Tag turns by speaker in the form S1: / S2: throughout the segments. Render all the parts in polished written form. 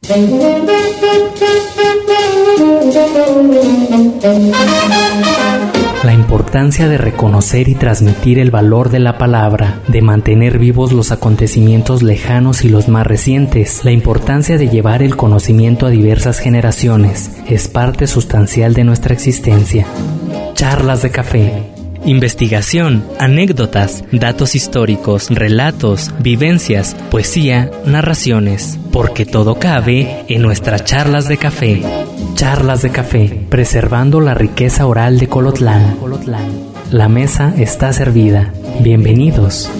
S1: La importancia de reconocer y transmitir el valor de la palabra, de mantener vivos los acontecimientos lejanos y los más recientes, la importancia de llevar el conocimiento a diversas generaciones, es parte sustancial de nuestra existencia. Charlas de café. Investigación, anécdotas, datos históricos, relatos, vivencias, poesía, narraciones, porque todo cabe en nuestras charlas de café. Charlas de café, preservando la riqueza oral de Colotlán. La mesa está servida. Bienvenidos.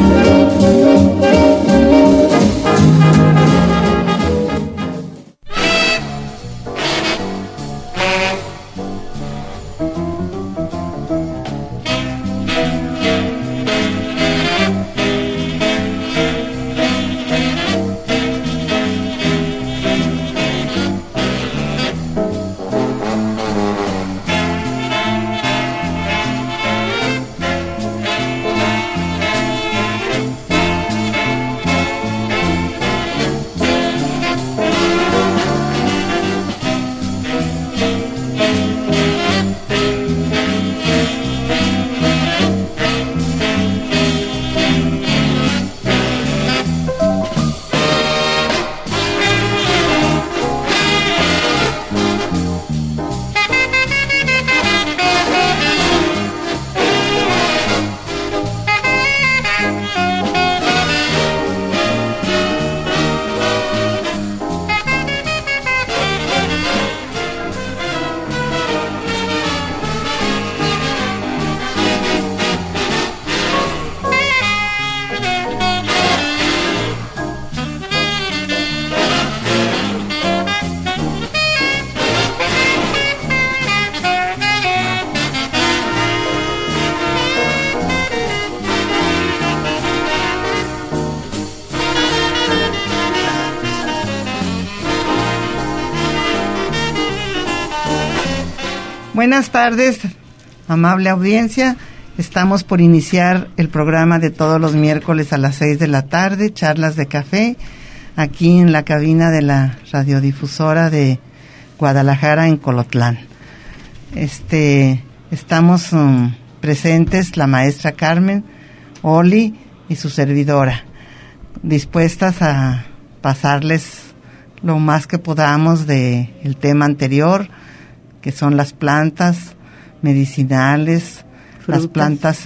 S2: Buenas tardes, amable audiencia. Estamos por iniciar el programa de todos los miércoles a las 6 de la tarde, Charlas de Café, aquí en la cabina de la radiodifusora de Guadalajara, en Colotlán. Estamos presentes la maestra Carmen, Oli y su servidora, dispuestas a pasarles lo más que podamos de el tema anterior, que son las plantas medicinales, frutas. Las plantas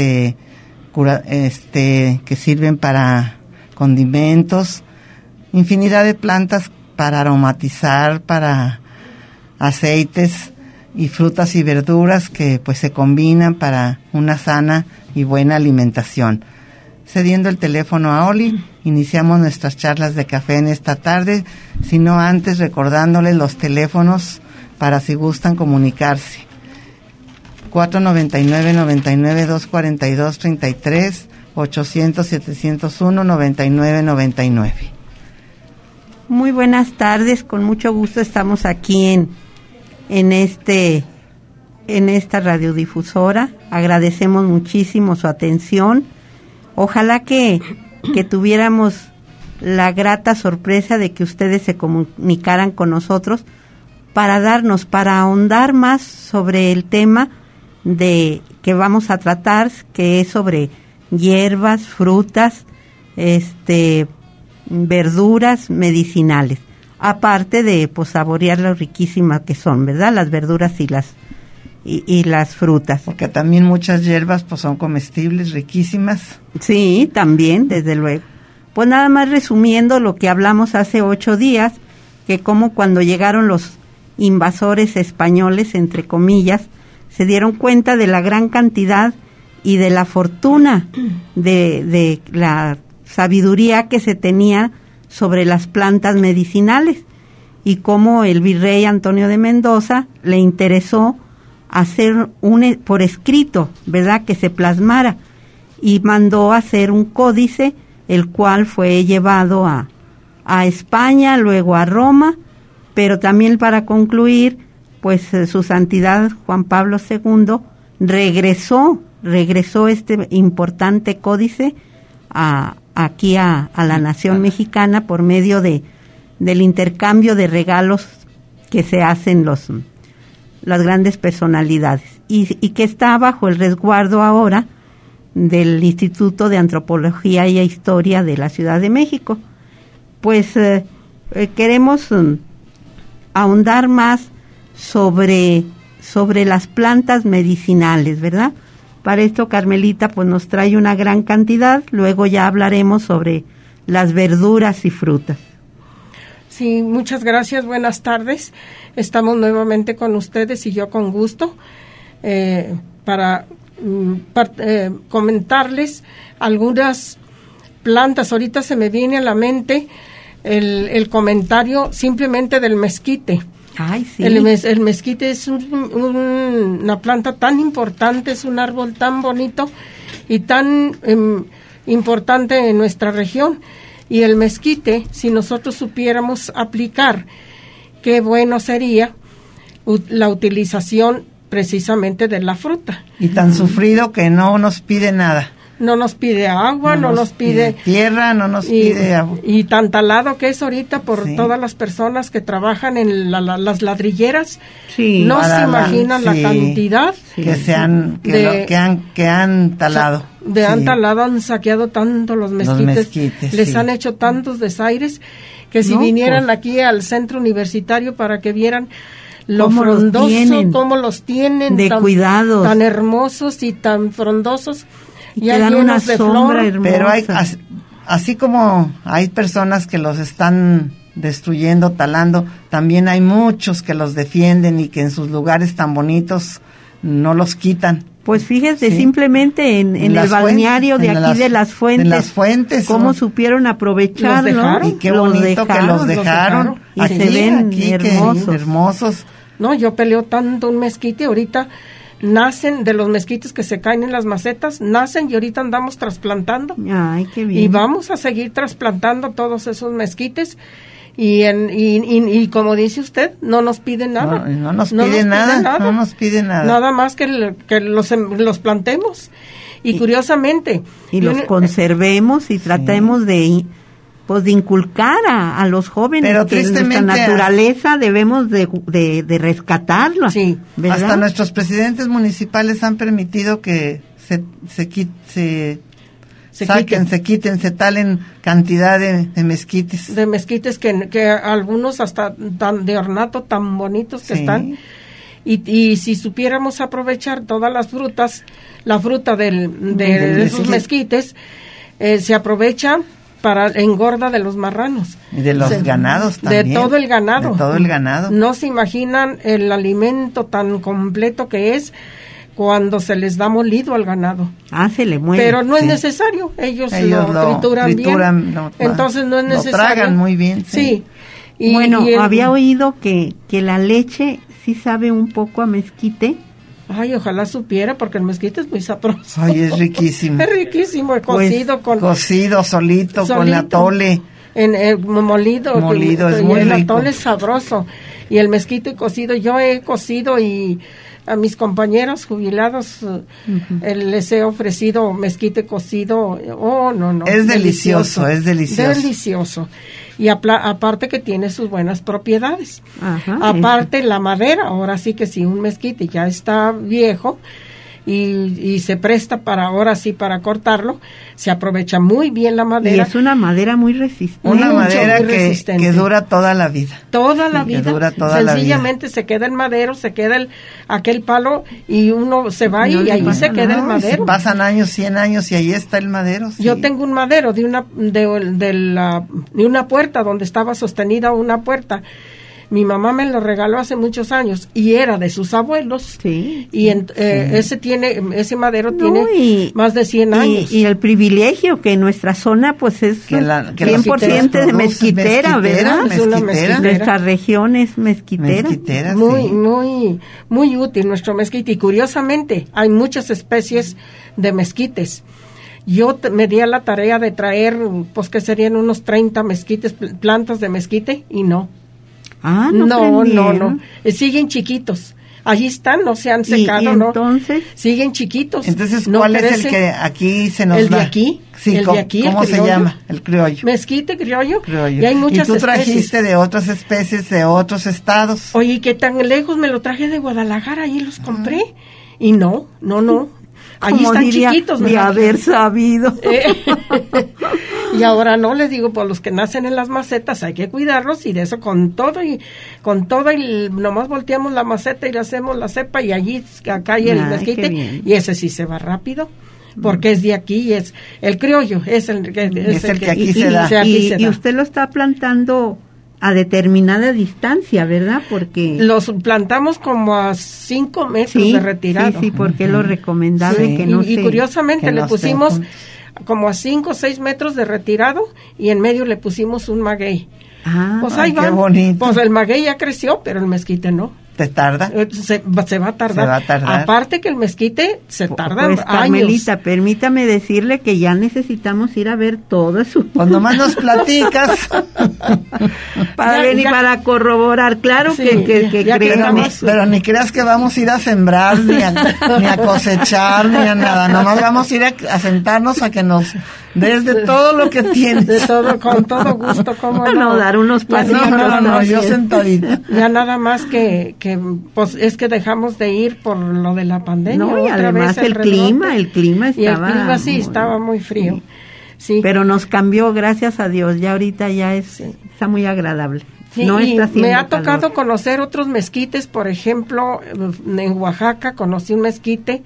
S2: que sirven para condimentos, infinidad de plantas para aromatizar, para aceites y frutas y verduras que pues se combinan para una sana y buena alimentación. Cediendo el teléfono a Oli, iniciamos nuestras charlas de café en esta tarde, sino antes recordándoles los teléfonos para si gustan comunicarse. 499-242-33, 800-701-9999.
S3: Muy buenas tardes, con mucho gusto estamos aquí en esta radiodifusora. Agradecemos muchísimo su atención. Ojalá que tuviéramos la grata sorpresa de que ustedes se comunicaran con nosotros para ahondar más sobre el tema que vamos a tratar, que es sobre hierbas, frutas, verduras medicinales, aparte de saborear lo riquísimas que son, ¿verdad? Las verduras y las frutas.
S2: Porque también muchas hierbas son comestibles, riquísimas.
S3: Sí, también, desde luego. Pues nada más resumiendo lo que hablamos hace 8 días, que como cuando llegaron los invasores españoles, entre comillas, se dieron cuenta de la gran cantidad y de la fortuna, de la sabiduría que se tenía sobre las plantas medicinales, y cómo el virrey Antonio de Mendoza le interesó hacer por escrito, ¿verdad?, que se plasmara, y mandó hacer un códice, el cual fue llevado a España, luego a Roma, pero también, para concluir, pues su santidad Juan Pablo II regresó este importante códice aquí a la nación mexicana por medio de del intercambio de regalos que se hacen las grandes personalidades, y que está bajo el resguardo ahora del Instituto de Antropología y Historia de la Ciudad de México. Pues queremos ahondar más sobre las plantas medicinales, ¿verdad? Para esto Carmelita pues nos trae una gran cantidad, luego ya hablaremos sobre las verduras y frutas.
S4: Sí, muchas gracias, buenas tardes. Estamos nuevamente con ustedes y yo con gusto para comentarles algunas plantas. Ahorita se me viene a la mente el comentario simplemente del mezquite.
S3: Ay, sí.
S4: El mezquite es una planta tan importante, es un árbol tan bonito y tan importante en nuestra región. Y el mezquite, si nosotros supiéramos aplicar, qué bueno sería la utilización precisamente de la fruta.
S2: Y tan sufrido que no nos pide nada.
S4: No nos pide agua, no nos pide
S2: tierra, no nos pide agua.
S4: Y tan talado que es ahorita por todas las personas que trabajan en las ladrilleras.
S3: Sí.
S4: No se imaginan la cantidad
S2: que han talado.
S4: Han talado, han saqueado tanto los mezquites. Les han hecho tantos desaires que si vinieran aquí al centro universitario para que vieran lo frondoso, cómo los tienen
S3: de cuidados,
S4: tan hermosos y tan frondosos.
S3: Y te dan una sombra hermosa.
S2: Pero así como hay personas que los están destruyendo, talando, también hay muchos que los defienden y que en sus lugares tan bonitos no los quitan.
S3: Pues fíjese, simplemente en el balneario de aquí de Las Fuentes.
S2: En Las Fuentes.
S3: Cómo supieron aprovecharlo.
S2: Y qué bonito que los dejaron.
S3: Y aquí, se ven
S2: hermosos.
S4: No, yo peleo tanto un mezquite, ahorita nacen de los mezquites que se caen en las macetas, nacen y ahorita andamos trasplantando.
S3: Ay, qué bien.
S4: Y vamos a seguir trasplantando todos esos mezquites y como dice usted, no nos piden nada.
S2: No nos piden nada.
S4: Nada más que los plantemos. Y curiosamente.
S3: Y los conservemos y tratemos de inculcar a los jóvenes.
S2: Pero
S3: que nuestra naturaleza debemos de rescatarla.
S4: Sí.
S3: ¿verdad?
S2: Hasta nuestros presidentes municipales han permitido que se quiten, talen cantidad de mezquites.
S4: De mezquites que algunos hasta tan de ornato tan bonitos que están. Y si supiéramos aprovechar todas las frutas, la fruta de esos mezquites, se aprovecha para engorda de los marranos.
S2: Y de los ganados también.
S4: De todo el ganado.
S2: De todo el ganado.
S4: No se imaginan el alimento tan completo que es cuando se les da molido al ganado.
S3: Se le mueve.
S4: Pero no es necesario. Ellos lo trituran bien. Entonces no es necesario.
S2: Lo tragan muy bien.
S4: Sí.
S3: Y había oído que la leche sí sabe un poco a mezquite.
S4: Ay, ojalá supiera, porque el mezquite es muy sabroso.
S2: Ay, es riquísimo.
S4: Es riquísimo, cocido con...
S2: Cocido, solito, con atole.
S4: Molido
S2: es muy
S4: el
S2: rico.
S4: atole es sabroso. Y el mezquite cocido, yo he cocido y a mis compañeros jubilados les he ofrecido mezquite cocido. Oh, no.
S2: Es delicioso.
S4: Delicioso. Y aparte que tiene sus buenas propiedades.
S3: Ajá,
S4: aparte la madera, ahora sí que si un mezquite ya está viejo y se presta para cortarlo, se aprovecha muy bien la madera.
S3: Y es una madera muy resistente.
S2: Una madera que dura toda la vida.
S4: Toda la vida.
S2: Dura toda
S4: Sencillamente
S2: la vida.
S4: Se queda el madero, se queda aquel palo y uno se va y ahí se queda el madero.
S2: Pasan años, 100 años y ahí está el madero. Sí.
S4: Yo tengo un madero de una puerta donde estaba sostenida una puerta. Mi mamá me lo regaló hace muchos años y era de sus abuelos.
S3: Sí.
S4: Y ese madero tiene más de 100 años.
S3: Y el privilegio que en nuestra zona pues es 100% de mezquitera, ¿verdad?
S4: Es una mezquitera.
S3: Nuestra región es mezquitera.
S4: Muy útil nuestro mezquite. Y curiosamente hay muchas especies de mezquites. Yo me di a la tarea de traer, pues que serían unos 30 mezquites, plantas de mezquite, y no.
S3: No.
S4: Siguen chiquitos. Allí están, no se han secado,
S3: y entonces,
S4: ¿no? Siguen chiquitos.
S2: Entonces,
S4: no
S2: ¿cuál
S4: crecen.
S2: es el que aquí se nos
S4: El
S2: da?
S4: de aquí.
S2: Sí,
S4: el de aquí,
S2: ¿cómo
S4: el
S2: se
S4: criollo.
S2: llama? El criollo.
S4: Mezquite criollo.
S2: Criollo.
S4: Y hay muchas
S2: y tú
S4: especies.
S2: trajiste de otras especies de otros estados.
S4: Oye, ¿qué tan lejos? Me lo traje de Guadalajara, ahí los compré. Y no. Allí
S3: como
S4: están
S3: diría,
S4: chiquitos.
S3: de haber sabido.
S4: Y ahora no, les digo, pues los que nacen en las macetas hay que cuidarlos, y de eso con todo y nomás volteamos la maceta y le hacemos la cepa, y allí acá hay el mezquite, y ese sí se va rápido. Porque es de aquí, y es el criollo, es el que
S2: aquí se da.
S3: Y usted lo está plantando a determinada distancia, ¿verdad? Porque
S4: los plantamos como a 5 metros de retirado.
S3: Sí, porque es lo recomendable que no
S4: y curiosamente le pusimos como a 5 o 6 metros de retirado, y en medio le pusimos un maguey. Pues ahí
S2: qué bonito.
S4: Pues el maguey ya creció, pero el mezquite no.
S2: ¿Te tarda?
S4: Se va a tardar.
S2: Se va a tardar.
S4: Aparte que el mezquite se tarda
S3: pues,
S4: años.
S3: Carmelita, permítame decirle que ya necesitamos ir a ver todo eso.
S2: Pues nomás nos platicas.
S3: Para venir, para corroborar. Claro
S4: Sí,
S3: que
S4: ya
S3: creemos.
S2: Pero ni creas que vamos a ir a sembrar, ni a cosechar, ni a nada. Nomás vamos a ir a sentarnos a que nos des de todo lo que tienes.
S4: De todo, con todo gusto, cómo
S3: no, dar unos pasitos.
S2: No, yo sentadita.
S4: Ya nada más que pues es que dejamos de ir por lo de la pandemia.
S3: No, y
S4: otra
S3: además
S4: vez
S3: el clima estaba...
S4: Y el clima sí estaba muy frío. Sí.
S3: Pero nos cambió, gracias a Dios, ya ahorita ya está muy agradable.
S4: Sí,
S3: no
S4: y
S3: está haciendo
S4: me ha tocado
S3: calor.
S4: conocer otros mezquites, por ejemplo, en Oaxaca conocí un mezquite,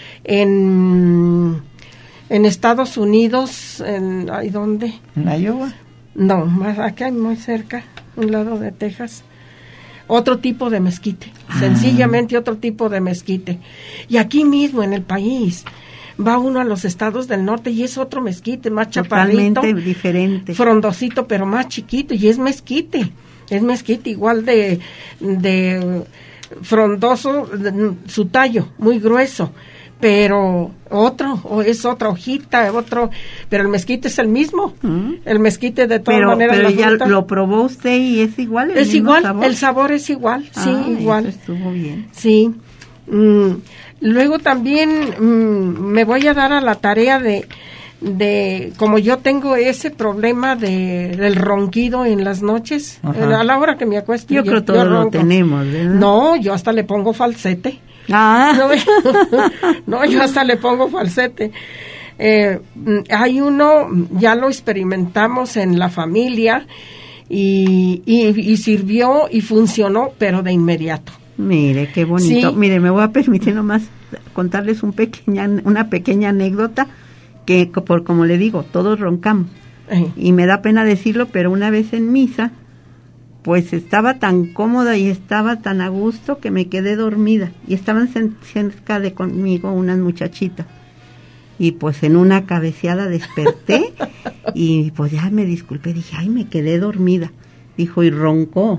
S4: en Estados Unidos, ¿ay, dónde?
S2: ¿En Iowa?
S4: No, más acá muy cerca, un lado de Texas. Otro tipo de mezquite, sencillamente otro tipo de mezquite. Y aquí mismo en el país va uno a los estados del norte y es otro mezquite, más chaparrito,
S3: totalmente diferente,
S4: frondosito, pero más chiquito, y es mezquite igual de frondoso, su tallo muy grueso, pero es otra hojita, pero el mezquite es el mismo. El mezquite de todas maneras.
S3: Pero ya
S4: fruta,
S3: lo probó usted y es igual.
S4: Es igual,
S3: sabor.
S4: el sabor es igual, sí, igual.
S3: Eso estuvo bien.
S4: Sí. Luego también me voy a dar a la tarea de como yo tengo ese problema del ronquido en las noches, a la hora que me acuesto.
S3: Yo creo que todos lo tenemos, ¿verdad?
S4: No, yo hasta le pongo falsete. No, yo hasta le pongo falsete. Hay uno, ya lo experimentamos en la familia y sirvió y funcionó, pero de inmediato.
S3: Mire, qué bonito.
S4: Sí.
S3: Mire, me voy a permitir nomás contarles una pequeña anécdota que, como le digo, todos roncamos. Y me da pena decirlo, pero una vez en misa, pues estaba tan cómoda y estaba tan a gusto que me quedé dormida. Y estaban cerca de conmigo unas muchachitas. Y pues en una cabeceada desperté y pues ya me disculpé. Dije, ay, me quedé dormida. Dijo, y roncó.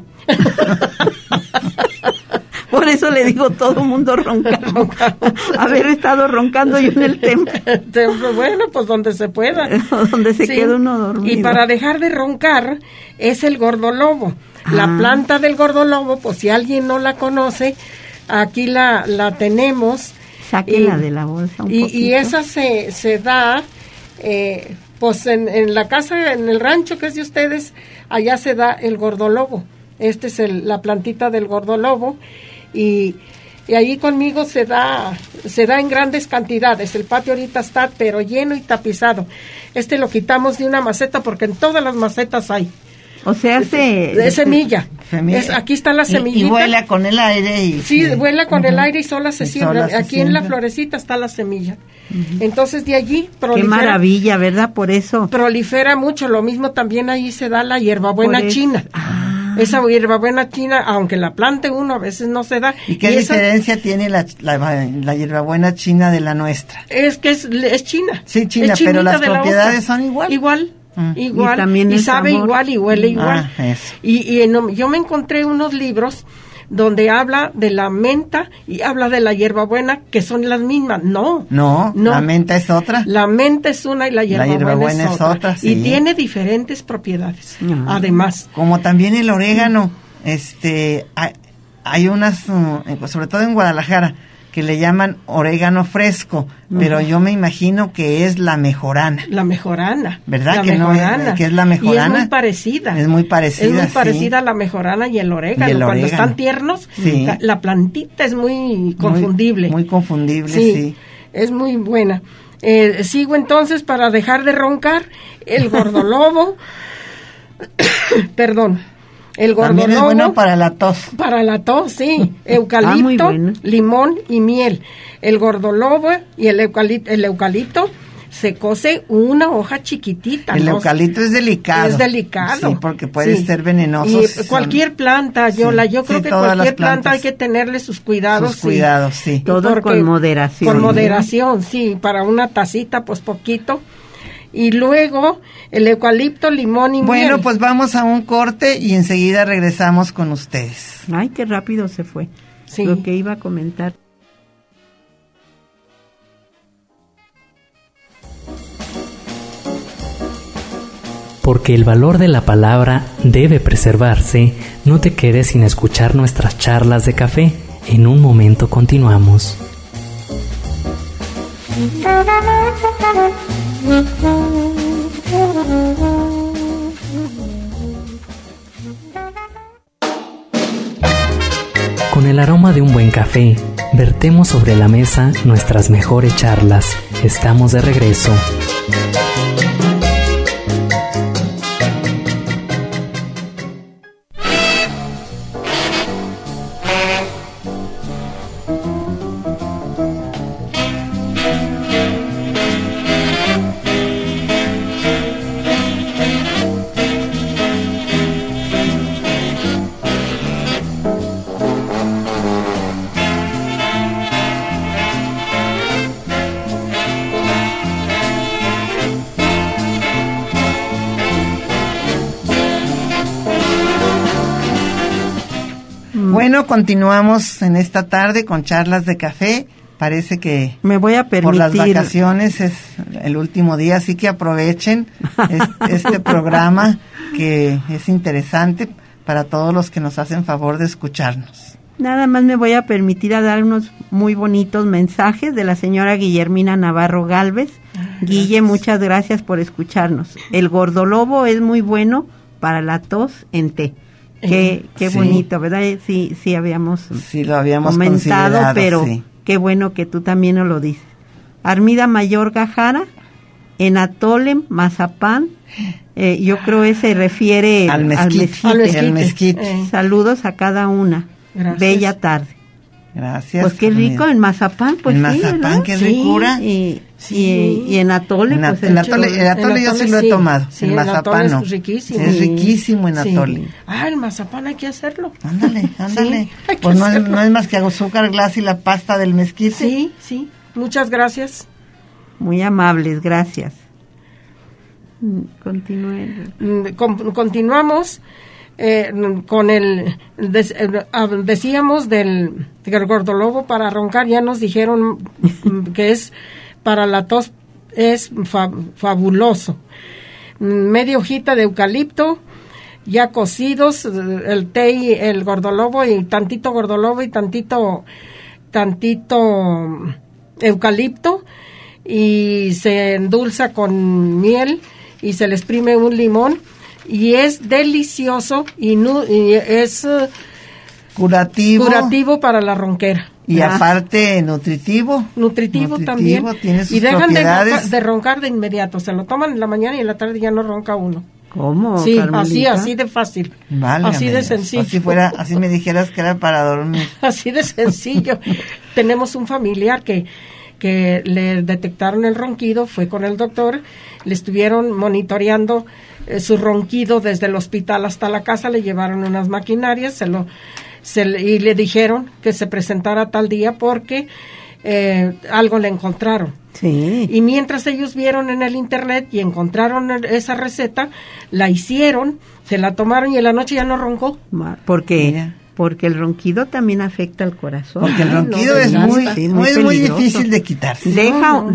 S3: Por eso le digo, todo el mundo roncando. Haber estado roncando yo en el templo.
S4: Bueno, pues donde se pueda.
S3: Donde se queda uno dormido.
S4: Y para dejar de roncar es el gordolobo. La planta del gordolobo, pues si alguien no la conoce, aquí la tenemos.
S3: Sáquela de la bolsa un poquito.
S4: Y esa se da, pues en la casa, en el rancho que es de ustedes, allá se da el gordolobo. Este es la plantita del gordolobo. Y ahí conmigo se da en grandes cantidades. El patio ahorita está pero lleno y tapizado. Este lo quitamos de una maceta porque en todas las macetas hay.
S3: O sea,
S4: de semilla. Aquí está la semillita.
S2: Y vuela con el aire.
S4: Sí, vuela con el aire y sola se siembra. Aquí en la florecita está la semilla. Entonces de allí prolifera.
S3: Qué maravilla, ¿verdad? Por eso.
S4: Prolifera mucho. Lo mismo también ahí se da la hierbabuena china. Esa hierbabuena china, aunque la plante uno, a veces no se da.
S2: ¿Y qué diferencia tiene la hierbabuena china de la nuestra?
S4: Es que es china.
S2: Sí, china, pero las propiedades son igual.
S4: Igual.
S3: Y
S4: sabe
S3: sabor.
S4: igual y huele igual.
S2: Eso.
S4: Yo me encontré unos libros donde habla de la menta y habla de la hierbabuena, que son las mismas. No,
S2: la menta es otra.
S4: La menta es una y la hierbabuena es otra.
S2: Sí.
S4: Y tiene diferentes propiedades, además.
S2: Como también el orégano, hay unas, sobre todo en Guadalajara, que le llaman orégano fresco, pero yo me imagino que es la mejorana.
S4: La mejorana.
S2: ¿Verdad?
S4: La
S2: que
S4: mejorana.
S2: No es, que es la mejorana.
S4: Y es muy parecida.
S2: Es muy parecida,
S4: Es muy
S2: sí.
S4: parecida a la mejorana y el orégano. Cuando están tiernos,
S2: sí.
S4: la plantita es muy confundible.
S2: Muy confundible, sí.
S4: Es muy buena. Sigo entonces para dejar de roncar. El gordolobo. Perdón. El gordolobo.
S2: También es bueno para la tos.
S4: Para la tos, sí. Eucalipto, limón y miel. El gordolobo y el eucalipto se cose una hoja chiquitita.
S2: El eucalipto es delicado.
S4: Es delicado.
S2: Sí, porque puede ser venenoso.
S4: Y cualquier planta, Yola, yo creo que cualquier planta hay que tenerle sus cuidados.
S2: Sus cuidados, sí.
S3: Todo con moderación.
S4: Con moderación, sí. Para una tacita, pues poquito. Y luego el eucalipto, limón y miel.
S2: Bueno, pues vamos a un corte y enseguida regresamos con ustedes.
S3: Ay, qué rápido se fue. Sí. Lo que iba a comentar.
S1: Porque el valor de la palabra debe preservarse, no te quedes sin escuchar nuestras charlas de café. En un momento continuamos. Con el aroma de un buen café, vertemos sobre la mesa nuestras mejores charlas. Estamos de regreso.
S2: Bueno, continuamos en esta tarde con charlas de café. Parece que
S3: me voy a permitir,
S2: por las vacaciones es el último día, así que aprovechen este programa que es interesante para todos los que nos hacen favor de escucharnos.
S3: Nada más me voy a permitir a dar unos muy bonitos mensajes de la señora Guillermina Navarro Gálvez. Guille, muchas gracias por escucharnos. El gordolobo es muy bueno para la tos en té. Qué sí. Bonito, ¿verdad? Sí, lo habíamos comentado, pero sí. Qué bueno que tú también nos lo dices. Armida Mayor Gajara, en atole, mazapán, yo creo que se refiere
S2: al mezquite.
S3: Saludos a cada una.
S4: Gracias.
S3: Bella tarde.
S2: Gracias.
S3: Pues qué rico en mazapán, pues
S2: en mazapán, qué ricura.
S3: Y en atole,
S2: el atole yo sí lo he tomado.
S4: Sí,
S2: el mazapán no.
S4: Es riquísimo.
S2: Es riquísimo en atole.
S4: Sí. El mazapán hay que hacerlo.
S2: Ándale.
S4: Sí,
S2: pues no es más que azúcar glass y la pasta del mezquite.
S4: Sí. Muchas gracias.
S3: Muy amables, gracias.
S4: Continuamos. Con decíamos del gordolobo para roncar, ya nos dijeron que es para la tos, es fabuloso. Media hojita de eucalipto ya cocidos, el té y el gordolobo, y tantito gordolobo y tantito eucalipto, y se endulza con miel y se le exprime un limón. Y es delicioso y es curativo para la ronquera.
S2: Y aparte nutritivo
S4: también.
S2: Tiene sus
S4: y dejan
S2: propiedades.
S4: de roncar de inmediato. Se lo toman en la mañana y en la tarde ya no ronca uno.
S3: ¿Cómo?
S4: Sí,
S3: Carmelita?
S4: así de fácil.
S2: Válgame,
S4: así de sencillo.
S2: Así me dijeras que era para dormir.
S4: Así de sencillo. Tenemos un familiar que le detectaron el ronquido, fue con el doctor, le estuvieron monitoreando su ronquido desde el hospital hasta la casa, le llevaron unas maquinarias, y le dijeron que se presentara tal día porque algo le encontraron.
S3: Sí.
S4: Y mientras ellos vieron en el internet y encontraron esa receta, la hicieron, se la tomaron y en la noche ya no roncó.
S3: Porque el ronquido también afecta al corazón.
S2: Porque el ronquido es muy difícil de quitarse.
S3: Deja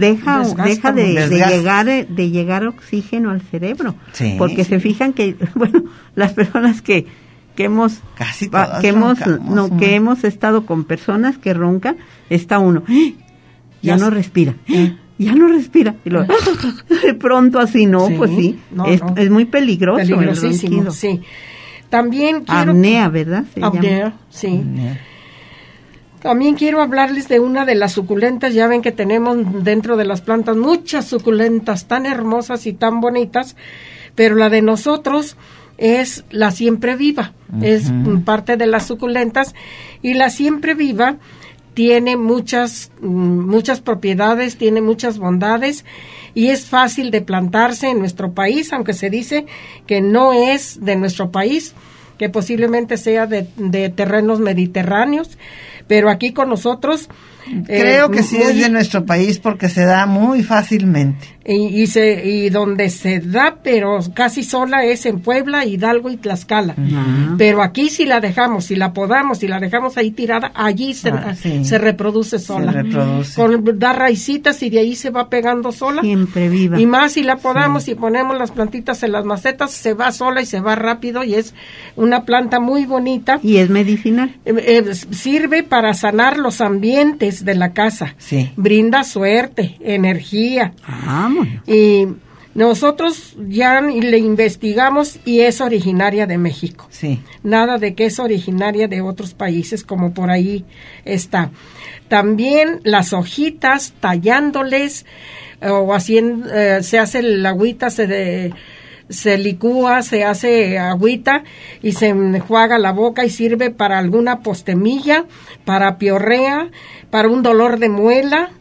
S3: de llegar oxígeno al cerebro.
S2: Sí,
S3: porque se fijan que, las personas que que hemos
S2: casi todas roncamos,
S3: que hemos estado con personas que roncan, está uno, ya no respira. Ya no respira. Y luego, de pronto así, ¿no? Sí, pues sí, es muy peligroso.
S4: Peligrosísimo, sí. También quiero...
S3: Apnea, ¿verdad?
S4: Apnea, sí. Apnea. También quiero hablarles de una de las suculentas. Ya ven que tenemos dentro de las plantas muchas suculentas tan hermosas y tan bonitas, pero la de nosotros es la siempre viva. Es parte de las suculentas, y la siempre viva tiene muchas propiedades, tiene muchas bondades, y es fácil de plantarse en nuestro país, aunque se dice que no es de nuestro país, que posiblemente sea de terrenos mediterráneos, pero aquí con nosotros...
S2: Creo que sí es de nuestro país, porque se da muy fácilmente.
S4: Y donde se da, pero casi sola, es en Puebla, Hidalgo y Tlaxcala. Pero aquí si la dejamos, si la podamos, si la dejamos ahí tirada, allí se reproduce sola. Se reproduce. Da raicitas y de ahí se va pegando sola.
S3: Siempre viva.
S4: Y más si la podamos y ponemos las plantitas en las macetas, se va sola y se va rápido, y es una planta muy bonita.
S3: Y es medicinal.
S4: Sirve para sanar los ambientes de la casa.
S2: Sí.
S4: Brinda suerte, energía.
S3: Bueno.
S4: Y nosotros ya le investigamos y es originaria de México.
S2: Sí.
S4: Nada de que es originaria de otros países, como por ahí está. También las hojitas, tallándoles o haciendo, se hace el agüita, se licúa, se hace agüita y se enjuaga la boca, y sirve para alguna postemilla, para piorrea, para un dolor de muela.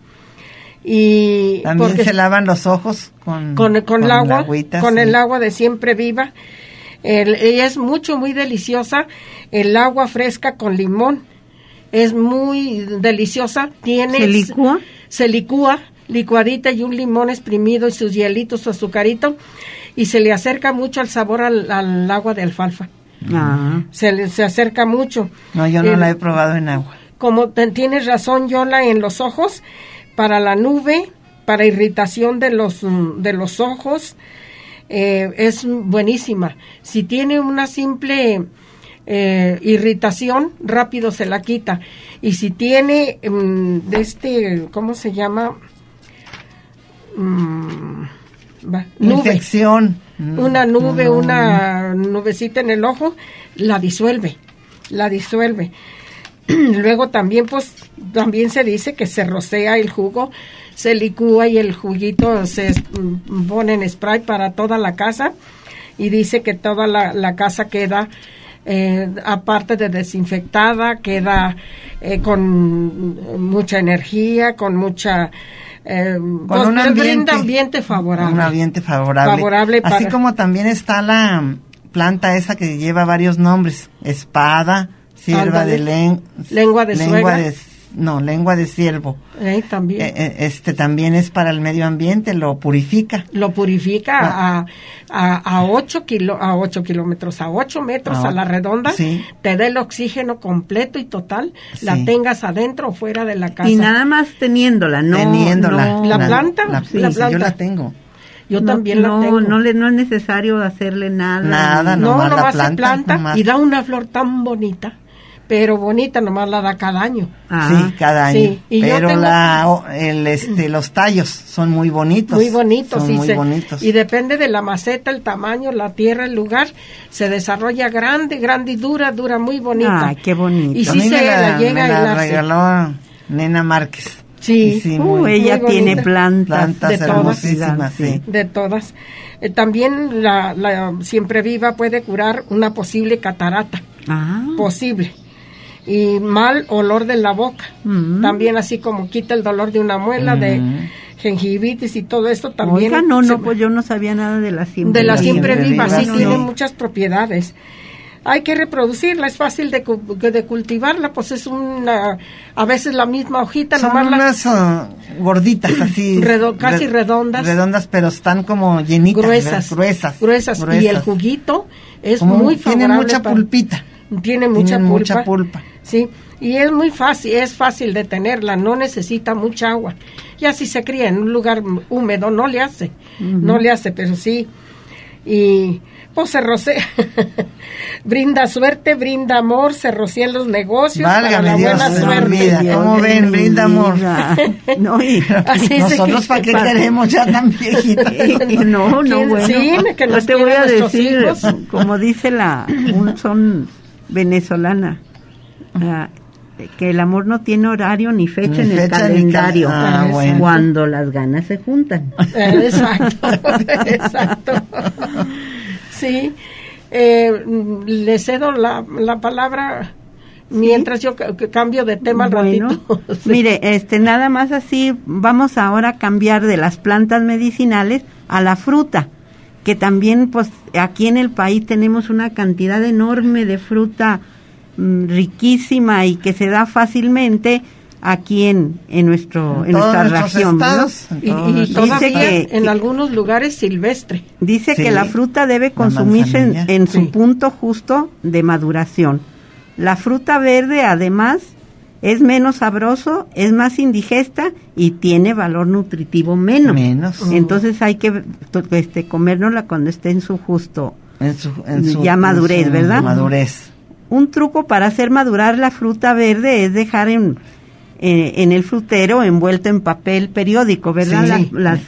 S4: Y
S2: también se lavan los ojos con
S4: el agua,
S2: agüita,
S4: con el agua de siempre viva. Ella es muy deliciosa, el agua fresca con limón, es muy deliciosa.
S3: ¿Se licúa?
S4: Se licúa, licuadita, y un limón exprimido y sus hielitos, su azucarito, y se le acerca mucho el sabor al agua de alfalfa. Se acerca mucho.
S2: No, yo no la he probado en agua.
S4: Como tienes razón, Yola, en los ojos, para la nube, para irritación de los ojos, es buenísima. Si tiene una simple irritación, rápido se la quita. Y si tiene ¿cómo se llama?
S2: Infección.
S4: Una nube, una nubecita en el ojo, la disuelve. Luego también, también se dice que se rocea el jugo, se licúa y el juguito se pone en spray para toda la casa, y dice que toda la casa queda, aparte de desinfectada, queda con mucha energía, con mucha...
S2: con un
S4: ambiente favorable.
S2: Un ambiente favorable. Así como también está la planta esa que lleva varios nombres: espada, sierva de
S4: lengua de suegra.
S2: Lengua de ciervo.
S4: También.
S2: También es para el medio ambiente, lo purifica.
S4: Lo purifica a 8 kilómetros, a 8 metros a la redonda.
S2: Sí.
S4: Te da el oxígeno completo y total, la tengas adentro o fuera de la casa.
S3: Y nada más teniéndola, ¿no?
S4: ¿La planta? La planta.
S2: Yo la tengo.
S4: Yo también la tengo.
S3: No es necesario hacerle nada.
S2: Nada,
S4: nomás
S2: la
S4: se planta y da una flor tan bonita. Pero bonita, nomás la da cada año.
S2: Sí, cada año.
S4: Sí. Y
S2: pero los tallos son muy bonitos.
S4: Muy bonitos.
S2: Son muy bonitos.
S4: Y depende de la maceta, el tamaño, la tierra, el lugar, se desarrolla grande y dura muy bonita.
S3: Ay, qué bonito.
S4: Y sí la llega
S2: me la regaló Nena Márquez.
S4: Sí.
S3: Ella tiene plantas
S2: de hermosísimas, sí.
S4: De todas. También la siempre viva puede curar una posible catarata. Posible. Y mal olor de la boca. También, así como quita el dolor de una muela, de gingivitis y todo esto también.
S3: Oiga, pues yo no sabía nada de la siempre viva.
S4: De la siempre viva, sí, tiene muchas propiedades. Hay que reproducirla, es fácil de cultivarla, pues es a veces la misma hojita.
S2: Son unas gorditas así.
S4: Casi redondas.
S2: Redondas, pero están como llenitas. Gruesas.
S4: Y el juguito es muy favorable.
S2: Tiene mucha pulpita.
S4: Tiene mucha pulpa. Sí, y es muy fácil, es fácil de tenerla, no necesita mucha agua. Ya si se cría en un lugar húmedo no le hace, pero sí. y pues se rocea, brinda suerte, brinda amor, se rocía en los negocios.
S2: Válgame
S4: para la
S2: Dios,
S4: buena suerte.
S2: vida. ¿Cómo ven? Brinda amor.
S3: No,
S2: nosotros para qué queremos ya tan viejitos.
S3: No, bueno.
S4: Sí, que
S3: no
S4: nos
S3: te voy a decir,
S4: hijos.
S3: como dice un son venezolana, que el amor no tiene horario ni fecha en el calendario,
S2: bueno.
S3: cuando las ganas se juntan.
S4: Exacto, exacto. Sí, le cedo la palabra mientras yo cambio de tema al ratito. Sí.
S3: Mire, nada más así, vamos ahora a cambiar de las plantas medicinales a la fruta, que también pues aquí en el país tenemos una cantidad enorme de fruta riquísima y que se da fácilmente aquí en nuestra región,
S2: estados,
S3: ¿no?
S4: Y todavía en algunos lugares silvestre.
S3: Dice que la fruta debe consumirse en su punto justo de maduración. La fruta verde además es menos sabroso, es más indigesta y tiene valor nutritivo menos. Entonces hay que comérnosla cuando esté en su justo ya madurez, ¿verdad?
S2: Madurez.
S3: Un truco para hacer madurar la fruta verde es dejar en el frutero envuelto en papel periódico, ¿verdad?
S2: Sí.
S3: Las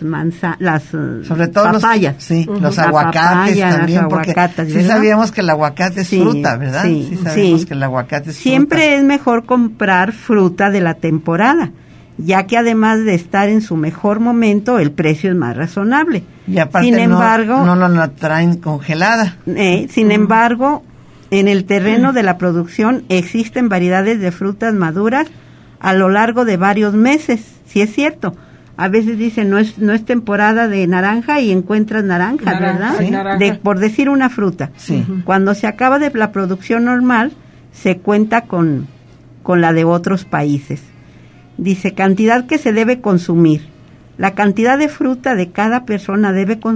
S2: sobre todo
S3: papayas.
S2: Los aguacates también, porque sí sabíamos que el aguacate es fruta, ¿verdad? Sí sabíamos que el aguacate es
S3: Siempre
S2: fruta.
S3: Es mejor comprar fruta de la temporada, ya que además de estar en su mejor momento, el precio es más razonable.
S2: Y aparte
S3: sin embargo,
S2: no la traen congelada.
S3: Sin embargo, en el terreno de la producción existen variedades de frutas maduras a lo largo de varios meses, sí es cierto. A veces dicen no es temporada de naranja y encuentras naranjas, ¿verdad?
S4: Sí. Naranja.
S3: Por decir una fruta.
S2: Sí.
S3: Cuando se acaba de la producción normal, se cuenta con la de otros países. Dice, cantidad que se debe consumir. La cantidad de fruta de cada persona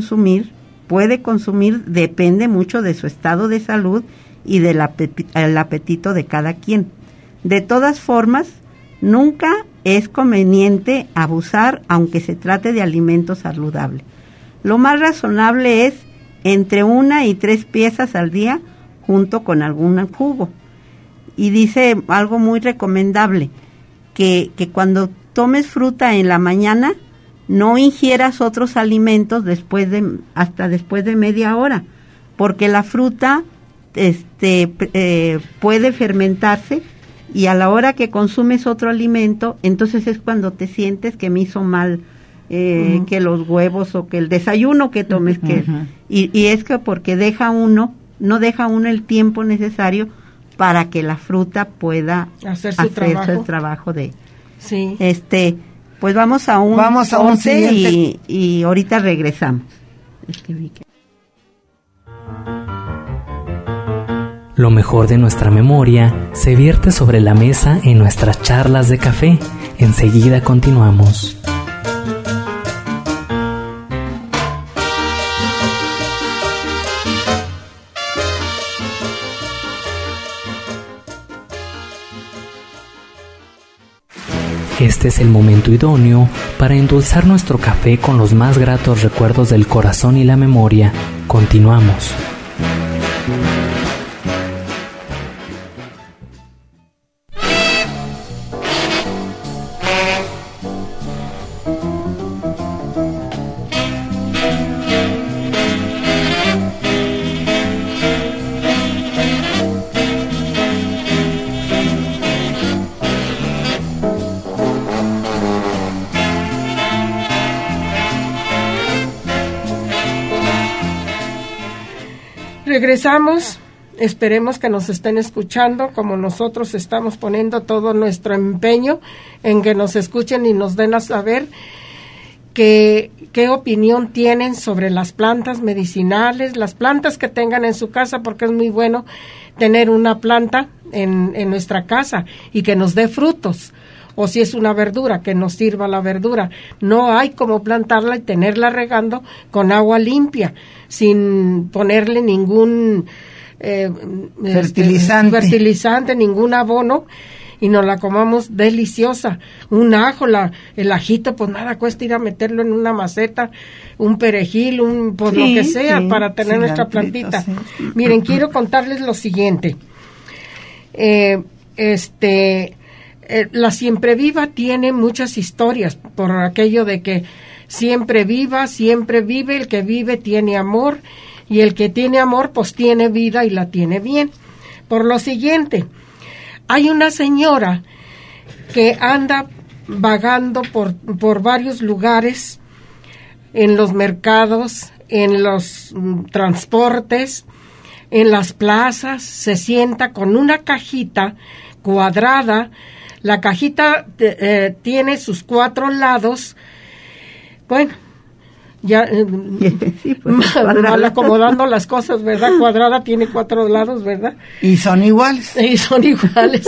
S3: puede consumir, depende mucho de su estado de salud y del apetito de cada quien. De todas formas, nunca es conveniente abusar aunque se trate de alimento saludable. Lo más razonable es entre 1 y 3 piezas al día junto con algún jugo. Y dice algo muy recomendable, que cuando tomes fruta en la mañana, no ingieras otros alimentos hasta después de media hora, porque la fruta puede fermentarse y a la hora que consumes otro alimento, entonces es cuando te sientes que me hizo mal que los huevos o que el desayuno que tomes, y es que porque no deja uno el tiempo necesario para que la fruta pueda hacer su trabajo de...
S4: Sí.
S3: Pues vamos a un corte y ahorita regresamos.
S1: Lo mejor de nuestra memoria se vierte sobre la mesa en nuestras charlas de café. Enseguida continuamos. Este es el momento idóneo para endulzar nuestro café con los más gratos recuerdos del corazón y la memoria. Continuamos.
S4: Regresamos, esperemos que nos estén escuchando como nosotros estamos poniendo todo nuestro empeño en que nos escuchen y nos den a saber qué opinión tienen sobre las plantas medicinales, las plantas que tengan en su casa, porque es muy bueno tener una planta en nuestra casa y que nos dé frutos. O si es una verdura, que nos sirva la verdura. No hay como plantarla y tenerla regando con agua limpia, sin ponerle ningún
S2: fertilizante,
S4: ningún abono. y nos la comamos deliciosa. Un ajo, el ajito, pues nada cuesta ir a meterlo en una maceta, un perejil, pues lo que sea, para tener nuestra plantita. Sí. Miren, quiero contarles lo siguiente. La siempre viva tiene muchas historias, por aquello de que siempre viva, siempre vive, el que vive tiene amor, y el que tiene amor pues tiene vida y la tiene bien. Por lo siguiente, hay una señora que anda vagando por varios lugares, en los mercados, en los transportes, en las plazas, se sienta con una cajita cuadrada. La cajita tiene sus 4 lados. Bueno, ya sí, pues, mal acomodando las cosas, ¿verdad? Cuadrada tiene 4 lados, ¿verdad?
S2: Y son iguales.
S4: Y son iguales.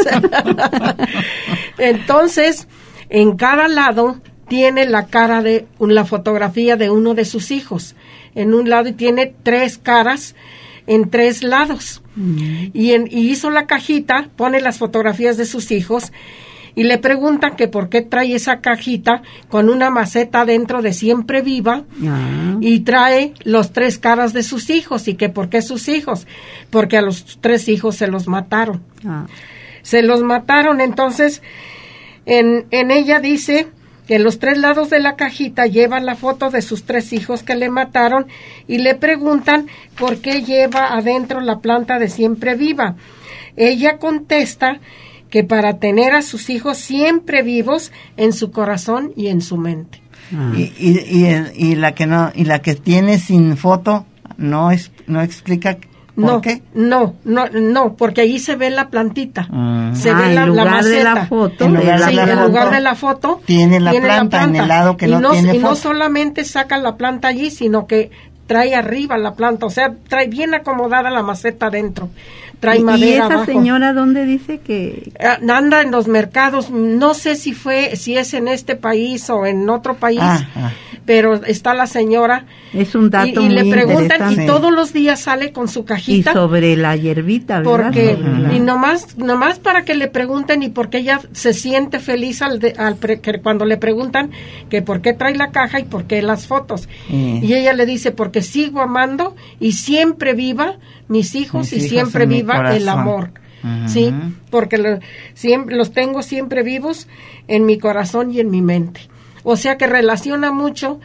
S4: Entonces, en cada lado tiene la cara la fotografía de uno de sus hijos. En un lado, y tiene 3 caras en 3 lados. Y hizo la cajita, pone las fotografías de sus hijos, y le preguntan que por qué trae esa cajita con una maceta dentro de siempre viva, y trae los 3 caras de sus hijos, y que por qué sus hijos, porque a los 3 hijos se los mataron. Se los mataron. Entonces en ella dice que en los 3 lados de la cajita lleva la foto de sus 3 hijos que le mataron, y le preguntan por qué lleva adentro la planta de siempre viva. Ella contesta que para tener a sus hijos siempre vivos en su corazón y en su mente.
S2: Y la que tiene sin foto no explica ¿por qué?
S4: No, porque ahí se ve la plantita. Se ve la maceta.
S3: De la foto.
S4: En lugar de la foto
S2: tiene la planta en el lado que no tiene foto.
S4: Y no solamente saca la planta allí, sino que trae arriba la planta, o sea, trae bien acomodada la maceta adentro. Trae madera.
S3: ¿Y esa
S4: abajo.
S3: Señora dónde dice que...?
S4: Anda en los mercados, no sé si es en este país o en otro país, pero está la señora.
S3: Es un dato
S4: y
S3: muy
S4: le preguntan,
S3: interesante.
S4: y todos los días sale con su cajita.
S3: Y sobre la hierbita, ¿verdad?
S4: Porque, y nomás para que le pregunten, y porque ella se siente feliz cuando le preguntan que por qué trae la caja y por qué las fotos. Y ella le dice, porque sigo amando y siempre viva mis hijos y siempre viva el amor. Sí, porque siempre los tengo siempre vivos en mi corazón y en mi mente. O sea que relaciona mucho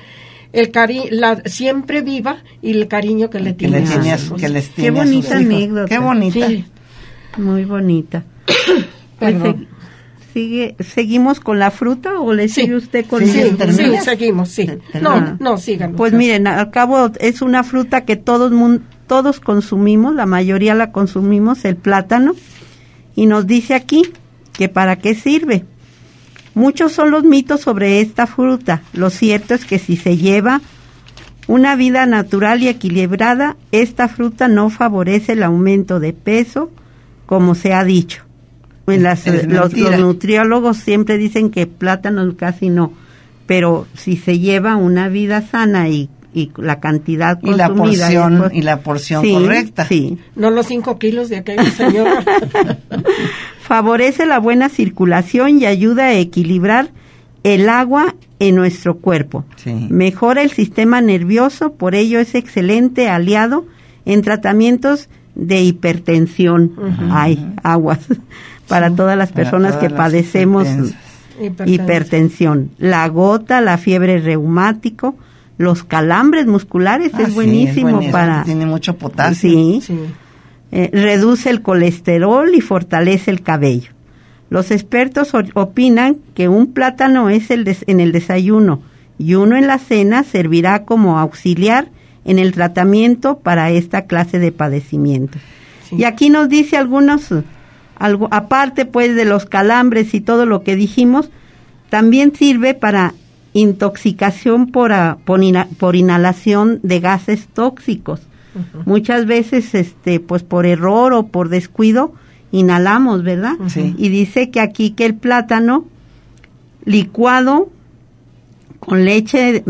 S4: la siempre viva y el cariño que le tiene a sus hijos.
S3: Qué bonita anécdota.
S2: Qué bonita.
S4: Sí.
S3: Muy bonita. Pues ¿seguimos con la fruta o le sigue usted con
S4: seguimos, sí. No, sigan.
S3: Pues miren, al cabo es una fruta que todos consumimos, la mayoría la consumimos, el plátano, y nos dice aquí que para qué sirve. Muchos son los mitos sobre esta fruta. Lo cierto es que si se lleva una vida natural y equilibrada, esta fruta no favorece el aumento de peso, como se ha dicho. Los nutriólogos siempre dicen que plátano casi no, pero si se lleva una vida sana y la cantidad consumida
S2: y la porción correcta.
S3: Sí.
S4: No los 5 kilos de aquella señora.
S3: Favorece la buena circulación y ayuda a equilibrar el agua en nuestro cuerpo.
S2: Sí.
S3: Mejora el sistema nervioso, por ello es excelente aliado en tratamientos de hipertensión. Hay aguas para todas las personas que padecemos hipertensión. La gota, la fiebre reumático, los calambres musculares, es buenísimo,
S2: tiene mucho potasio.
S3: Sí. Reduce el colesterol y fortalece el cabello. Los expertos opinan que un plátano es en el desayuno y uno en la cena servirá como auxiliar en el tratamiento para esta clase de padecimiento. Sí. Y aquí nos dice aparte pues de los calambres y todo lo que dijimos, también sirve para intoxicación por inhalación de gases tóxicos. Muchas veces pues por error o por descuido inhalamos, ¿verdad?
S2: Sí.
S3: Y dice que aquí que el plátano licuado con leche,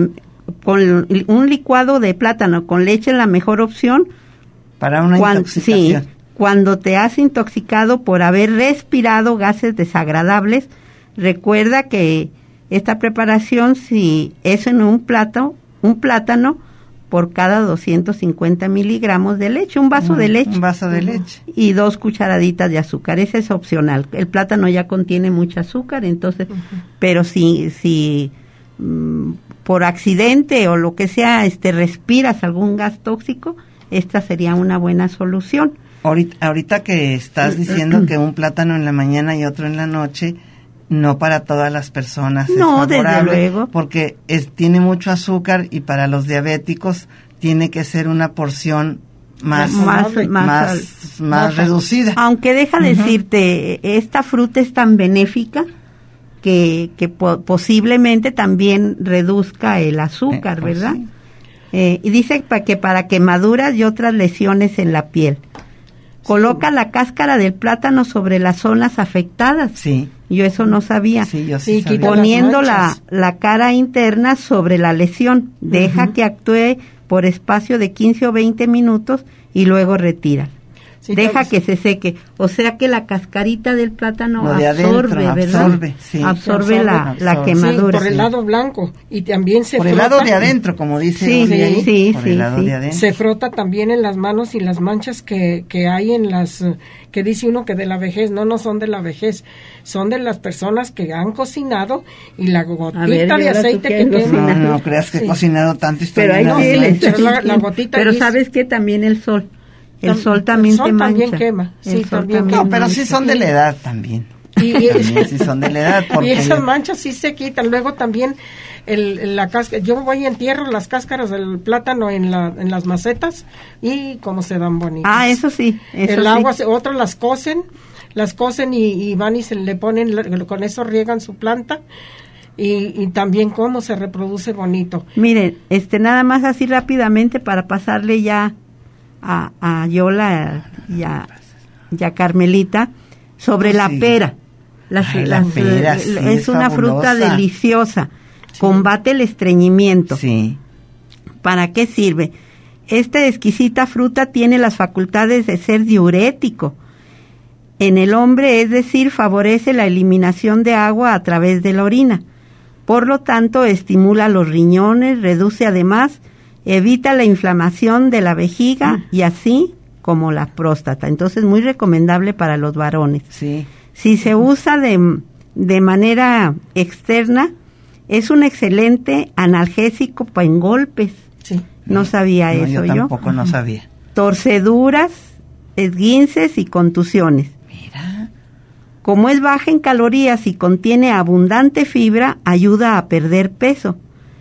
S3: un licuado de plátano con leche es la mejor opción
S2: para una intoxicación.
S3: Sí, Cuando te has intoxicado por haber respirado gases desagradables, recuerda que esta preparación, si es en un plátano por cada 250 miligramos de leche, un vaso de leche.
S2: Un vaso de leche.
S3: Y 2 cucharaditas de azúcar, ese es opcional. El plátano ya contiene mucho azúcar, entonces, pero si por accidente o lo que sea, respiras algún gas tóxico, esta sería una buena solución.
S2: Ahorita que estás diciendo que un plátano en la mañana y otro en la noche, no para todas las personas
S3: no,
S2: es favorable,
S3: desde luego,
S2: porque tiene mucho azúcar y para los diabéticos tiene que ser una porción más reducida.
S3: Aunque deja decirte, esta fruta es tan benéfica que posiblemente también reduzca el azúcar,
S2: pues
S3: ¿verdad?
S2: Sí.
S3: Y dice que para quemaduras y otras lesiones en la piel. Coloca la cáscara del plátano sobre las zonas afectadas.
S2: Sí.
S3: Yo eso no sabía.
S2: Sí, yo sí sabía.
S3: Poniendo la cara interna sobre la lesión. Deja que actúe por espacio de 15 o 20 minutos y luego retira. Sí, deja que se seque. O sea que la cascarita del plátano absorbe, ¿verdad? Absorbe la quemadura.
S4: Sí, por el lado blanco. Y también se
S2: frota. Por el lado de adentro, como dice.
S3: Sí.
S2: Por el lado de adentro.
S4: Se frota también en las manos y las manchas que hay en las... que dice uno que de la vejez. No son de la vejez. Son de las personas que han cocinado y la gotita de aceite que quema.
S2: No creas que he cocinado tanto.
S3: Pero hay
S4: la gotita.
S3: Pero ¿sabes qué? También el sol. El sol también te mancha.
S4: También quema. Sí, también
S2: quema. No, pero sí son de la edad también. También sí son de la edad.
S4: Y esas manchas sí se quitan. Luego también la cáscara. Yo voy y entierro las cáscaras del plátano en las macetas y cómo se dan bonitas.
S3: Eso sí.
S4: El agua, otros las cocen y van y se le ponen, con eso riegan su planta. Y también cómo se reproduce bonito.
S3: Miren, nada más así rápidamente para pasarle ya a Yola y a Carmelita sobre la pera. La pera sí, es una fruta deliciosa. Sí. Combate el estreñimiento.
S2: Sí.
S3: ¿Para qué sirve? Esta exquisita fruta tiene las facultades de ser diurético en el hombre, es decir, favorece la eliminación de agua a través de la orina. Por lo tanto, estimula los riñones, reduce además, evita la inflamación de la vejiga y así como la próstata. Entonces, muy recomendable para los varones.
S2: Sí.
S3: Si se usa de manera externa, es un excelente analgésico en golpes.
S4: Sí.
S3: No sabía eso
S2: yo. Tampoco no sabía.
S3: Torceduras, esguinces y contusiones.
S2: Mira.
S3: Como es baja en calorías y contiene abundante fibra, ayuda a perder peso.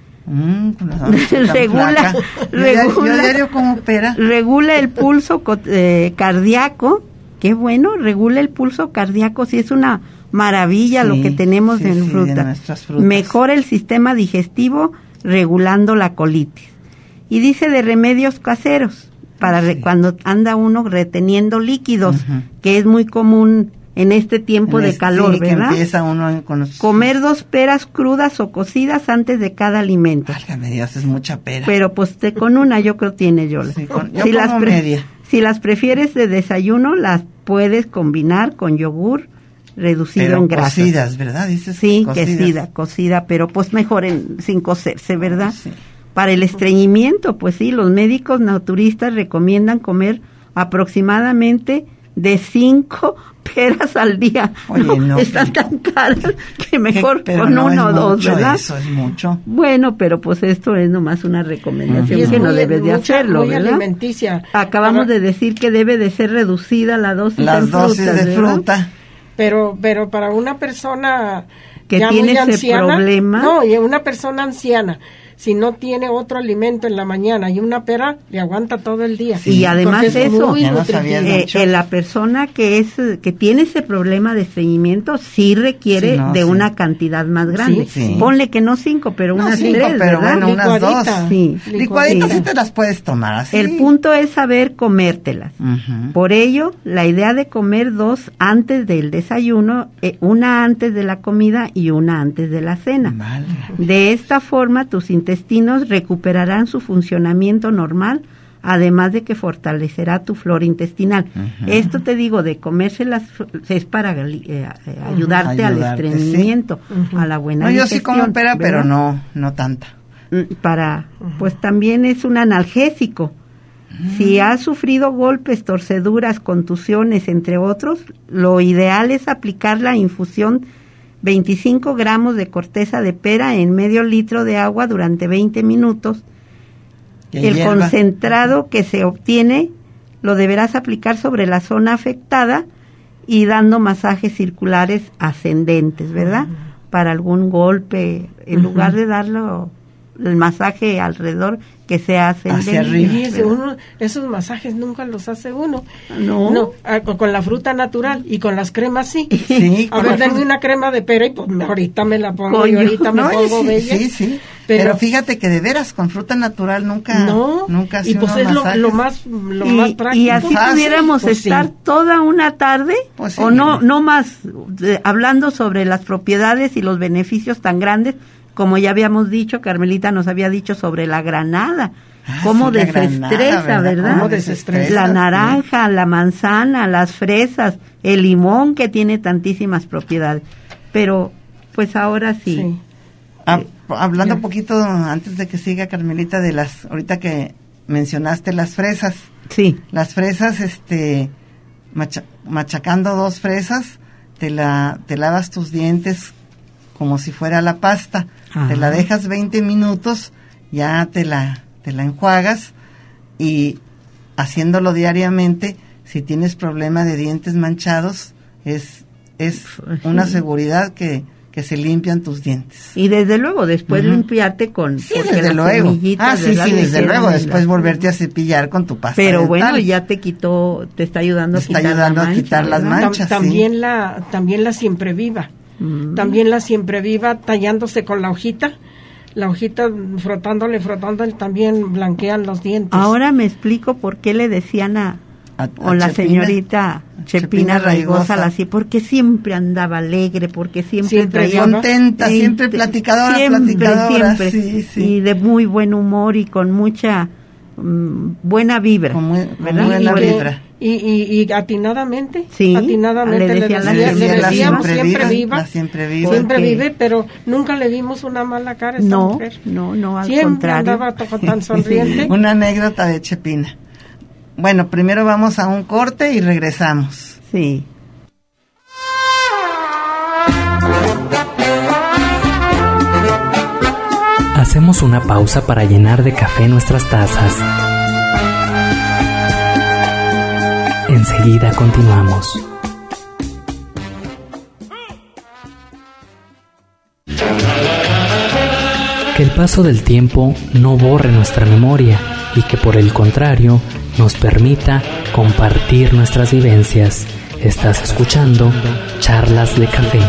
S3: Regula el pulso cardíaco. Qué bueno, regula el pulso cardíaco. Sí, es una maravilla lo que tenemos en fruta. Mejora el sistema digestivo regulando la colitis. Y dice de remedios caseros para cuando anda uno reteniendo líquidos, que es muy común en este tiempo de calor, ¿verdad?
S2: Que empieza uno con
S3: comer 2 peras crudas o cocidas antes de cada alimento.
S2: Válgame Dios, es mucha pera.
S3: Pero pues con una yo creo tiene Yola.
S2: Sí, yo como media.
S3: Si las prefieres de desayuno, las puedes combinar con yogur reducido en grasas.
S2: Cocidas, ¿verdad? Dices
S3: sí, cocida, pero pues mejor sin cocerse, ¿verdad?
S2: Sí.
S3: Para el estreñimiento, pues sí, los médicos naturistas recomiendan comer aproximadamente de 5 peras al día.
S2: Oye, no.
S3: Están tan caras que mejor con 1 o 2, ¿verdad?
S2: Eso es mucho.
S3: Bueno, pero pues esto es nomás una recomendación que no debes de hacerlo,
S4: muy
S3: ¿verdad?
S4: Alimenticia.
S3: Acabamos de decir que debe de ser reducida la dosis
S2: de fruta.
S4: Pero para una persona
S3: que tiene ese problema.
S4: No, y una persona anciana, si no tiene otro alimento en la mañana y una pera, le aguanta todo el día.
S3: Sí, y además eso,
S2: no
S3: la persona que tiene ese problema de estreñimiento sí requiere una cantidad más grande.
S2: Sí.
S3: Ponle que no 5, pero unas 3,
S2: pero
S3: ¿verdad?
S2: Bueno, unas 2.
S3: Sí.
S2: Licuaditas sí te las puedes tomar así.
S3: El punto es saber comértelas. Por ello, la idea de comer 2 antes del desayuno, una antes de la comida y una antes de la cena.
S2: Vale.
S3: De esta forma, tus intestinos recuperarán su funcionamiento normal además de que fortalecerá tu flora intestinal. Esto te digo, de comérselas es para ayudarte al estreñimiento, a la buena digestión.
S2: Yo sí como pera, ¿verdad? Pero no tanta.
S3: Pues también es un analgésico. Si has sufrido golpes, torceduras, contusiones, entre otros, lo ideal es aplicar la infusión 25 gramos de corteza de pera en medio litro de agua durante 20 minutos. El concentrado que se obtiene lo deberás aplicar sobre la zona afectada y dando masajes circulares ascendentes, ¿verdad? Para algún golpe, en lugar de darlo el masaje alrededor, que sea ascendente.
S2: Hacia arriba.
S4: Y esos masajes nunca los hace uno.
S3: No.
S4: Con la fruta natural y con las cremas sí.
S2: Sí.
S4: A ver, denme una crema de pera y pues ahorita me la pongo y ahorita me pongo bella.
S2: Sí. Pero fíjate que de veras con fruta natural nunca
S4: y pues es lo más práctico.
S3: Y así pudiéramos estar toda una tarde,
S2: pues sí,
S3: o no más, hablando sobre las propiedades y los beneficios tan grandes, como ya habíamos dicho, Carmelita nos había dicho sobre la granada, cómo desestresa, ¿verdad?
S2: Cómo desestresa,
S3: la naranja, la manzana, las fresas, el limón, que tiene tantísimas propiedades. Pero, pues ahora sí.
S2: Hablando un poquito, antes de que siga Carmelita, ahorita que mencionaste las fresas.
S3: Sí.
S2: Las fresas, machacando 2 fresas, te lavas tus dientes como si fuera la pasta. Te la dejas 20 minutos, ya te la enjuagas, y haciéndolo diariamente, si tienes problema de dientes manchados, es una seguridad que se limpian tus dientes.
S3: Y desde luego, después limpiarte con...
S2: Sí, desde luego. Desde luego, después volverte a cepillar con tu pasta
S3: Pero
S2: dental.
S3: bueno, ya te está ayudando a quitar
S2: las manchas.
S4: También la siempre viva. También la siempre viva, tallándose con la hojita frotándole, también blanquean los dientes.
S3: Ahora me explico por qué le decían a la señorita Chepina Raigosa, así, porque siempre andaba alegre, porque siempre traía
S2: contenta, siempre platicadora,
S3: siempre,
S2: sí.
S3: Y de muy buen humor y con mucha buena vibra,
S2: ¿verdad? Buena vibra.
S4: Y atinadamente,
S3: le
S2: decíamos
S4: siempre vive, pero nunca le vimos una mala cara a esta mujer.
S3: No, al
S4: siempre
S3: contrario.
S4: Andaba tan sonriente.
S2: Una anécdota de Chepina. Bueno, primero vamos a un corte y regresamos.
S3: Sí.
S1: Hacemos una pausa para llenar de café nuestras tazas. Enseguida continuamos. Que el paso del tiempo no borre nuestra memoria y que por el contrario nos permita compartir nuestras vivencias. Estás escuchando Charlas de Café.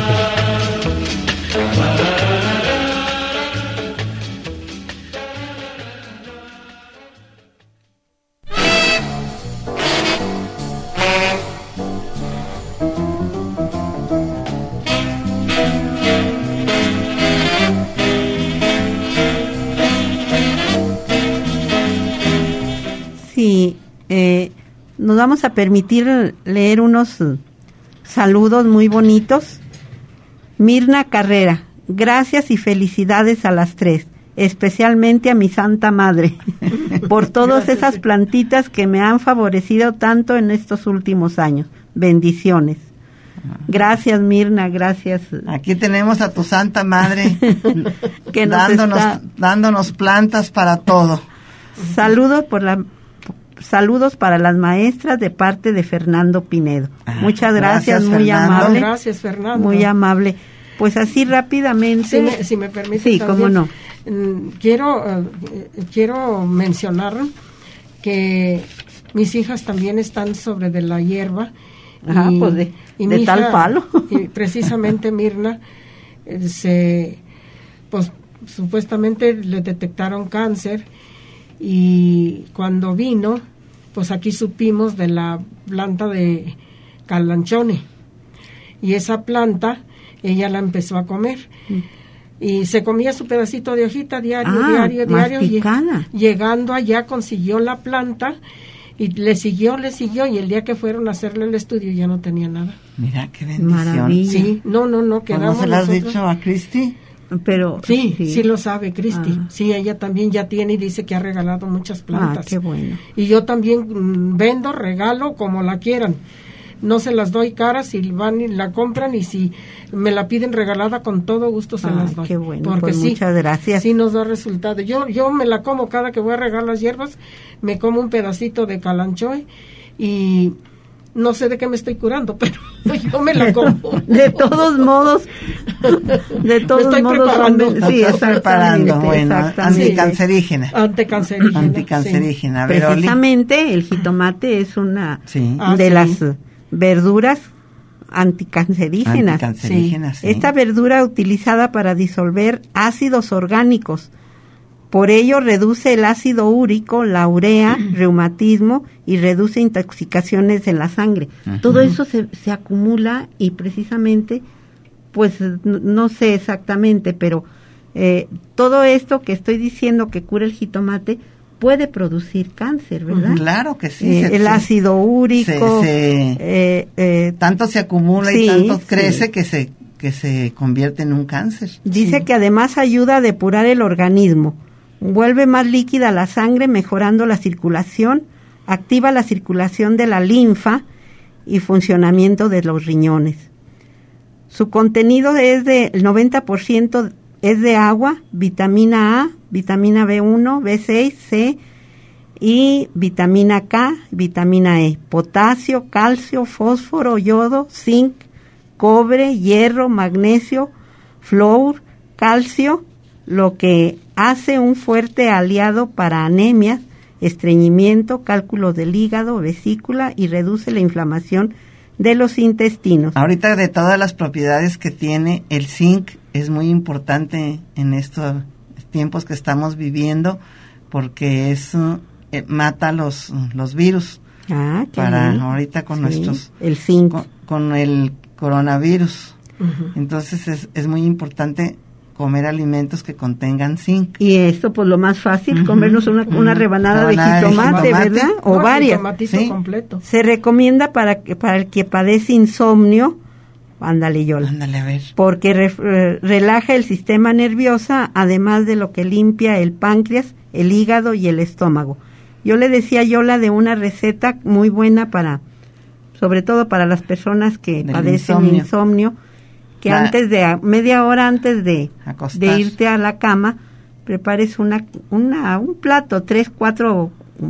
S3: Nos vamos a permitir leer unos saludos muy bonitos. Mirna Carrera, gracias y felicidades a las 3, especialmente a mi Santa Madre, por todas esas plantitas que me han favorecido tanto en estos últimos años. Bendiciones. Gracias, Mirna, gracias.
S2: Aquí tenemos a tu Santa Madre
S3: que
S2: dándonos plantas para todo.
S3: Saludos para las maestras de parte de Fernando Pinedo. Muchas gracias, muy Fernando. Amable.
S4: Gracias, Fernando.
S3: Muy amable. Pues así rápidamente.
S4: Si me permite.
S3: Sí, cómo no.
S4: Quiero mencionar que mis hijas también están sobre de la hierba.
S3: Pues de tal hija, palo.
S4: Y precisamente Mirna, pues supuestamente le detectaron cáncer. Y cuando vino, pues aquí supimos de la planta de calanchone. Y esa planta, ella la empezó a comer. Y se comía su pedacito de hojita diario, diario.
S3: Masticada.
S4: Y llegando allá consiguió la planta y le siguió, y el día que fueron a hacerle el estudio ya no tenía nada.
S2: Mira, qué bendición.
S3: Maravilla.
S4: Sí, no, quedamos
S2: ¿No se lo has
S4: nosotros.
S2: dicho a Cristi?
S3: Pero
S4: Sí lo sabe Cristi. Sí, ella también ya tiene y dice que ha regalado muchas plantas.
S3: Qué bueno.
S4: Y yo también vendo, regalo como la quieran. No se las doy caras, si van y la compran, y si me la piden regalada, con todo gusto se las doy.
S3: Qué bueno,
S4: porque
S3: pues
S4: sí,
S3: muchas gracias.
S4: Sí nos da resultado. Yo me la como cada que voy a regar las hierbas, me como un pedacito de calanchoe y no sé de qué me estoy curando, pero yo me la como.
S3: De todos modos,
S4: me estoy preparando.
S3: Sí,
S2: preparando, bueno, anticancerígena.
S4: Sí. Anticancerígena.
S2: A ver,
S3: precisamente el jitomate es una de las verduras anticancerígenas.
S2: Sí.
S3: Esta verdura utilizada para disolver ácidos orgánicos. Por ello reduce el ácido úrico, la urea, reumatismo y reduce intoxicaciones en la sangre. Todo eso se acumula y precisamente, pues no sé exactamente, pero todo esto que estoy diciendo que cura el jitomate puede producir cáncer, ¿verdad?
S2: Claro que sí.
S3: El ácido úrico.
S2: Tanto se acumula y tanto crece que se convierte en un cáncer.
S3: Dice que además ayuda a depurar el organismo. Vuelve más líquida la sangre, mejorando la circulación, activa la circulación de la linfa y funcionamiento de los riñones. Su contenido es del 90% es de agua, vitamina A, vitamina B1, B6, C y vitamina K, vitamina E, potasio, calcio, fósforo, yodo, zinc, cobre, hierro, magnesio, flúor, calcio, lo que hace un fuerte aliado para anemias, estreñimiento, cálculos del hígado, vesícula y reduce la inflamación de los intestinos.
S2: Ahorita, de todas las propiedades que tiene, el zinc es muy importante en estos tiempos que estamos viviendo, porque mata los virus.
S3: Qué
S2: para
S3: bien.
S2: Ahorita con nuestros
S3: el zinc
S2: con el coronavirus. Entonces es muy importante comer alimentos que contengan zinc.
S3: Y esto, pues lo más fácil, comernos una rebanada de jitomate, ¿verdad? O varias.
S4: Jitomatito completo.
S3: Se recomienda para el que padece insomnio, ándale, Yola.
S2: Ándale, a ver.
S3: Porque relaja el sistema nervioso, además de lo que limpia el páncreas, el hígado y el estómago. Yo le decía a Yola de una receta muy buena sobre todo para las personas que padecen insomnio, que media hora antes de irte a la cama, prepares un plato, 3-4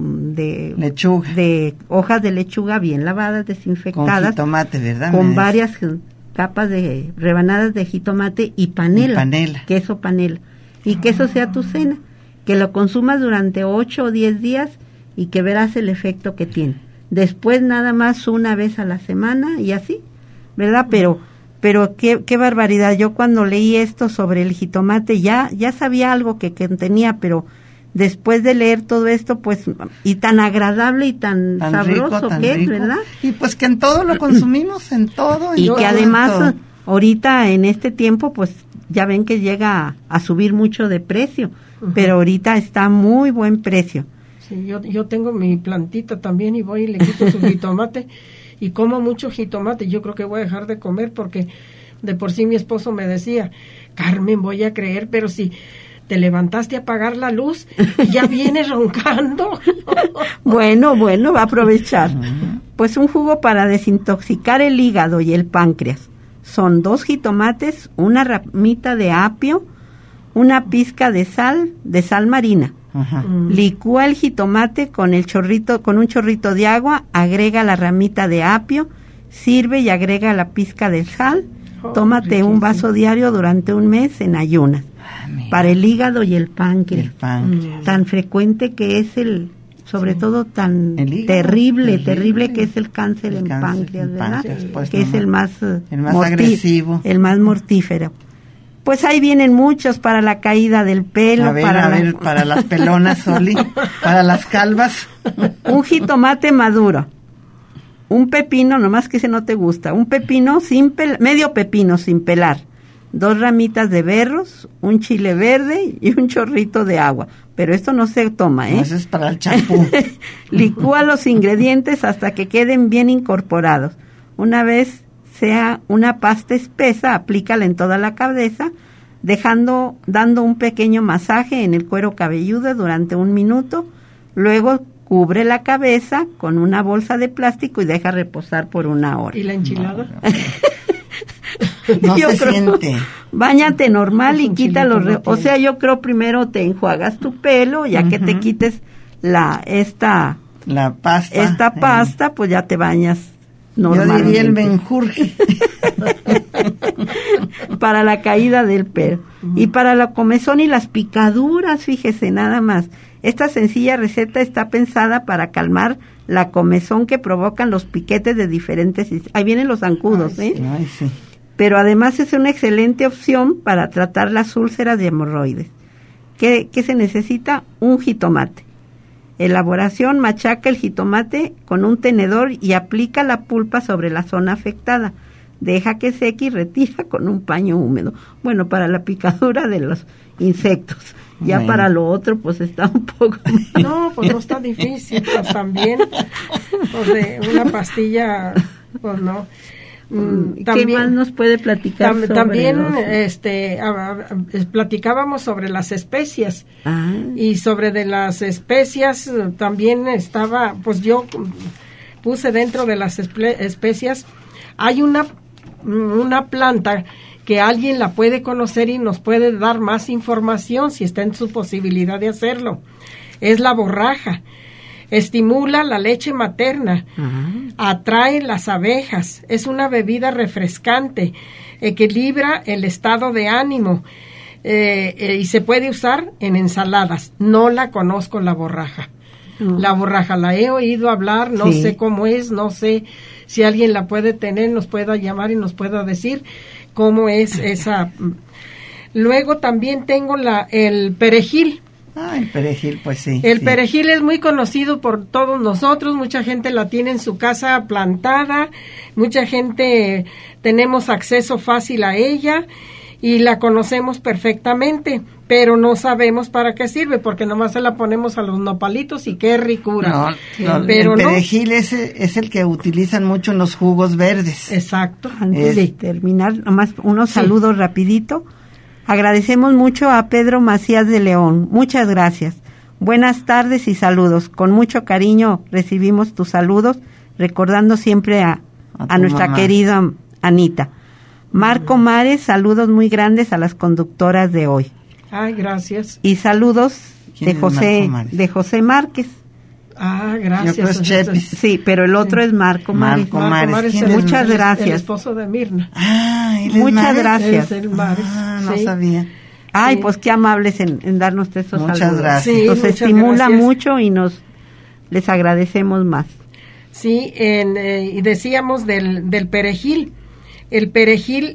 S3: de
S2: lechuga,
S3: de hojas de lechuga bien lavadas, desinfectadas,
S2: con jitomate, ¿verdad?
S3: Con varias capas de rebanadas de jitomate y panela. Queso panela. Y que eso sea tu cena, que lo consumas durante 8 o 10 días y que verás el efecto que tiene. Después nada más una vez a la semana y así, ¿verdad? Pero qué barbaridad. Yo cuando leí esto sobre el jitomate ya sabía algo que tenía, pero después de leer todo esto, pues, y tan agradable y tan sabroso rico, que es, ¿verdad?
S2: Y pues que en todo lo consumimos, en todo.
S3: Y que además, ahorita en este tiempo, pues, ya ven que llega a subir mucho de precio, pero ahorita está muy buen precio.
S4: Sí, yo tengo mi plantita también y voy y le quito su jitomate y como mucho jitomate. Yo creo que voy a dejar de comer porque de por sí mi esposo me decía, Carmen, voy a creer, pero si te levantaste a apagar la luz y ya vienes roncando.
S3: Bueno, va a aprovechar. Pues un jugo para desintoxicar el hígado y el páncreas. Son 2 jitomates, una ramita de apio, una pizca de sal marina. Licúa el jitomate con un chorrito de agua, agrega la ramita de apio, sirve y agrega la pizca de sal. Tómate un vaso diario durante un mes en ayunas. Para el hígado y el páncreas. Tan frecuente que es sobre todo tan terrible que es el cáncer en páncreas, ¿verdad? Pues, que es el más
S2: agresivo,
S3: el más mortífero. Pues ahí vienen muchos para la caída del pelo,
S2: para las pelonas, Soli, para las calvas.
S3: Un jitomate maduro, un pepino, nomás que ese no te gusta, un pepino medio pepino sin pelar, 2 ramitas de berros, un chile verde y un chorrito de agua. Pero esto no se toma, ¿eh?
S2: No, eso es para el champú.
S3: Licúa los ingredientes hasta que queden bien incorporados. Una vez sea una pasta espesa, aplícala en toda la cabeza, dando un pequeño masaje en el cuero cabelludo durante 1 minuto. Luego cubre la cabeza con una bolsa de plástico y deja reposar por 1 hora.
S4: ¿Y la enchilada?
S2: No se siente.
S3: Báñate normal y quita los... O sea, yo creo primero te enjuagas tu pelo, ya que te quites esta pasta, pues ya te bañas normalmente.
S2: Yo diría el menjurje.
S3: Para la caída del pelo. Y para la comezón y las picaduras, fíjese, nada más. Esta sencilla receta está pensada para calmar la comezón que provocan los piquetes de diferentes... Ahí vienen los zancudos,
S2: Ay, sí.
S3: Pero además es una excelente opción para tratar las úlceras de hemorroides. ¿Qué se necesita? Un jitomate. Elaboración: machaca el jitomate con un tenedor y aplica la pulpa sobre la zona afectada. Deja que seque y retira con un paño húmedo. Bueno, para la picadura de los insectos. Ya bueno, para lo otro, pues está un poco...
S4: No, pues no está difícil, pues también. Pues de una pastilla, pues no.
S3: ¿Qué más nos puede platicar sobre
S4: también platicábamos sobre las especias. Y sobre de las especias también estaba, pues yo puse dentro de las especias, hay una planta que alguien la puede conocer y nos puede dar más información si está en su posibilidad de hacerlo. Es la borraja. Estimula la leche materna, atrae las abejas, es una bebida refrescante, equilibra el estado de ánimo y se puede usar en ensaladas. No la conozco, la borraja. La borraja la he oído hablar, no sé cómo es, no sé si alguien la puede tener, nos pueda llamar y nos pueda decir cómo es esa. Luego también tengo el perejil.
S2: El perejil, pues sí.
S4: El perejil es muy conocido por todos nosotros, mucha gente la tiene en su casa plantada, mucha gente tenemos acceso fácil a ella y la conocemos perfectamente, pero no sabemos para qué sirve, porque nomás se la ponemos a los nopalitos y qué ricura.
S2: Pero el perejil es el que utilizan mucho en los jugos verdes.
S3: Exacto. Antes de terminar, nomás unos saludos rapidito. Agradecemos mucho a Pedro Macías de León. Muchas gracias. Buenas tardes y saludos. Con mucho cariño recibimos tus saludos, recordando siempre a nuestra mamá querida Anita. Marco Mares, saludos muy grandes a las conductoras de hoy.
S4: Ay, gracias.
S3: Y saludos de José Márquez.
S4: Gracias.
S2: Yo creo es Chepis.
S3: Sí, pero el otro es Marco Mares. Muchas gracias. El
S4: esposo de Mirna.
S3: Muchas gracias.
S2: No sabía.
S3: Ay, pues qué amables en darnos estos saludos.
S2: Muchas gracias.
S3: Sí, nos estimula mucho y les agradecemos más.
S4: Sí, y decíamos del perejil. El perejil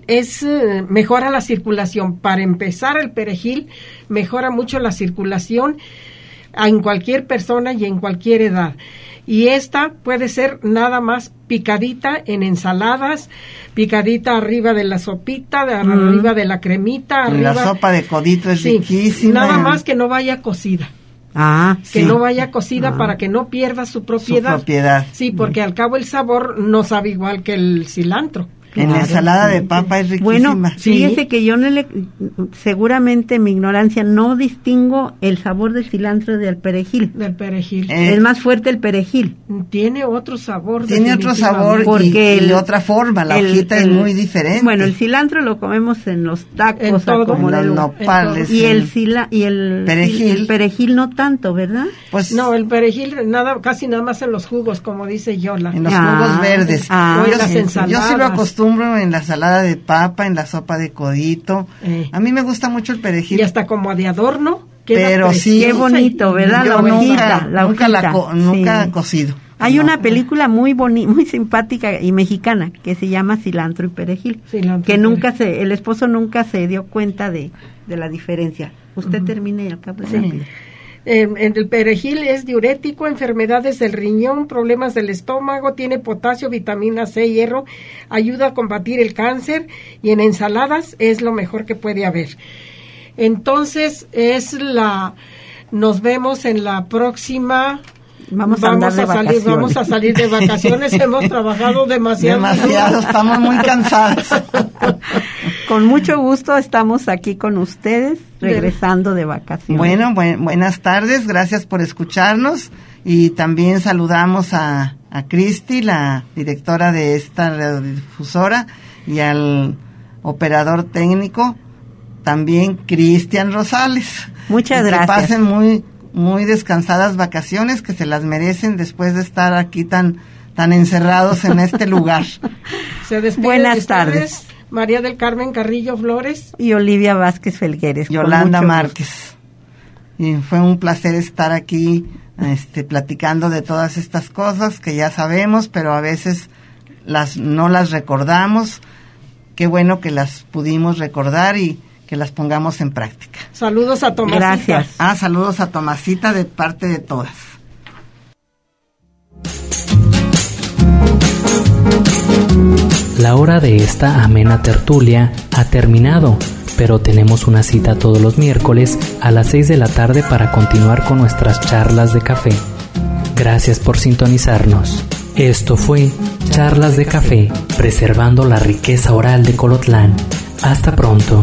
S4: mejora la circulación. Para empezar, el perejil mejora mucho la circulación en cualquier persona y en cualquier edad. Y esta puede ser nada más picadita en ensaladas, picadita arriba de la sopita, arriba de la cremita. Arriba.
S2: La sopa de codito es riquísima.
S4: Nada más que no vaya cocida. Que no vaya cocida para que no pierda su propiedad. Sí, porque al cabo el sabor no sabe igual que el cilantro.
S2: En la ensalada de papa es riquísima.
S3: Bueno, fíjese que yo seguramente en mi ignorancia no distingo el sabor del cilantro y del perejil. Es más fuerte el perejil.
S4: Tiene otro sabor.
S2: Tiene otro sabor y otra forma. La hojita es muy diferente.
S3: Bueno, el cilantro lo comemos en los tacos,
S4: en todo,
S3: como
S2: en los nopales.
S3: Y el perejil no tanto, ¿verdad?
S2: Pues
S4: no, el perejil casi nada más en los jugos, como dice Yola.
S2: En los jugos verdes.
S4: O en las ensaladas.
S2: Yo sí lo acostumbro en la ensalada de papa, en la sopa de codito. A mí me gusta mucho el perejil.
S4: Y hasta como de adorno.
S2: Pero sí,
S3: qué bonito, ¿verdad?
S2: Nunca cocido.
S3: Hay una película muy simpática y mexicana que se llama Cilantro y Perejil. El esposo nunca se dio cuenta de la diferencia. Usted termine y acá.
S4: El perejil es diurético, enfermedades del riñón, problemas del estómago, tiene potasio, vitamina C, hierro, ayuda a combatir el cáncer y en ensaladas es lo mejor que puede haber. Entonces nos vemos en la próxima. Vamos a salir de vacaciones. Hemos trabajado demasiado,
S2: estamos muy cansados.
S3: Con mucho gusto estamos aquí con ustedes, regresando de vacaciones.
S2: Bueno, buenas tardes, gracias por escucharnos y también saludamos a Cristi, la directora de esta radiodifusora, y al operador técnico, también Cristian Rosales.
S3: Muchas gracias.
S2: Que pasen muy descansadas vacaciones, que se las merecen después de estar aquí tan encerrados en este lugar.
S4: Se despide.
S3: Buenas tardes.
S4: María del Carmen Carrillo Flores
S3: y Olivia Vázquez Felgueres.
S2: Yolanda Márquez. Y fue un placer estar aquí platicando de todas estas cosas que ya sabemos, pero a veces no las recordamos. Qué bueno que las pudimos recordar y que las pongamos en práctica.
S4: Saludos a Tomasita.
S3: Gracias.
S2: Saludos a Tomasita de parte de todas.
S1: La hora de esta amena tertulia ha terminado, pero tenemos una cita todos los miércoles a las 6 de la tarde para continuar con nuestras charlas de café. Gracias por sintonizarnos. Esto fue Charlas de Café, preservando la riqueza oral de Colotlán. Hasta pronto.